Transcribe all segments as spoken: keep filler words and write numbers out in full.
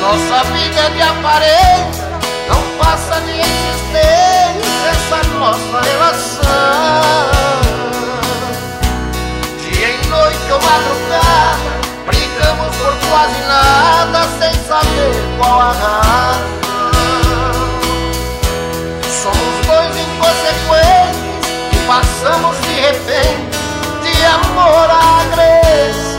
Nossa vida é de aparência, não passa de existência essa nossa relação. Dia e noite ou madrugada, brigamos por quase nada, sem saber qual a razão. Somos dois inconsequentes que passamos de repente de amor à agressão.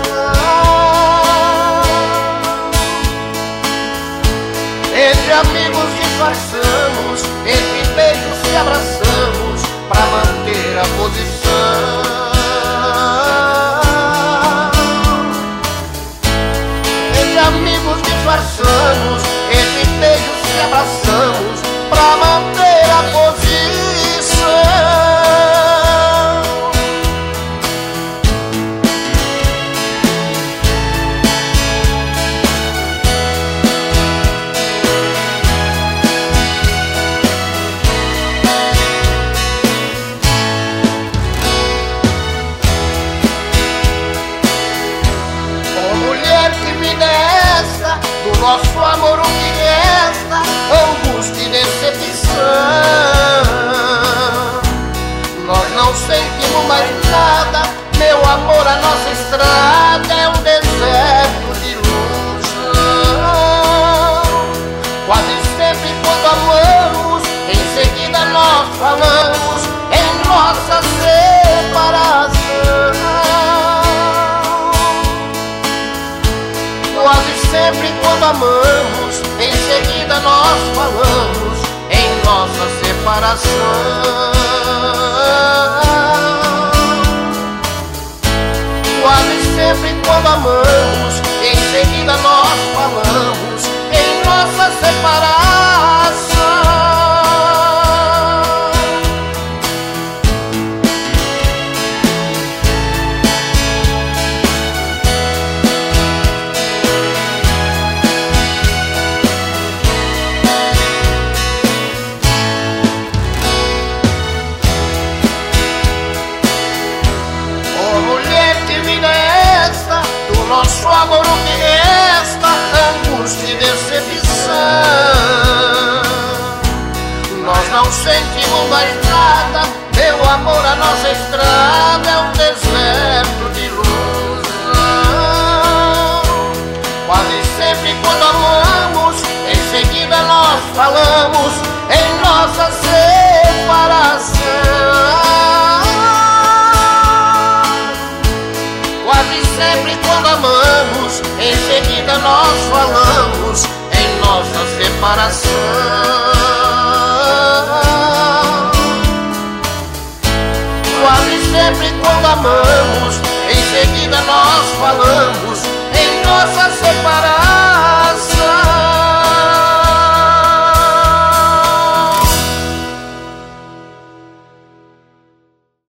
Entre amigos disfarçamos, entre beijos se abraçamos pra manter a posição. Entre amigos disfarçamos, entre beijos se abraçamos pra manter a posição. Do nosso amor o que resta, angústia e decepção. Nós não sentimos mais nada, meu amor, a nossa estrada é um deserto de ilusão. Quase sempre quando amamos, em seguida nós falamos em nossa separação. Quase sempre quando amamos, em seguida nós falamos em nossa separação. Quase sempre quando amamos, em seguida nós falamos em nossa separação. Nosso amor o que resta, angústia e decepção. Nós não sentimos mais nada, meu amor, a nossa estrada é um deserto de ilusão. Quase sempre quando amamos, em seguida nós falamos em nossa separação. Quase sempre quando amamos, em seguida nós falamos em nossa separação. Quase sempre quando amamos, em seguida nós falamos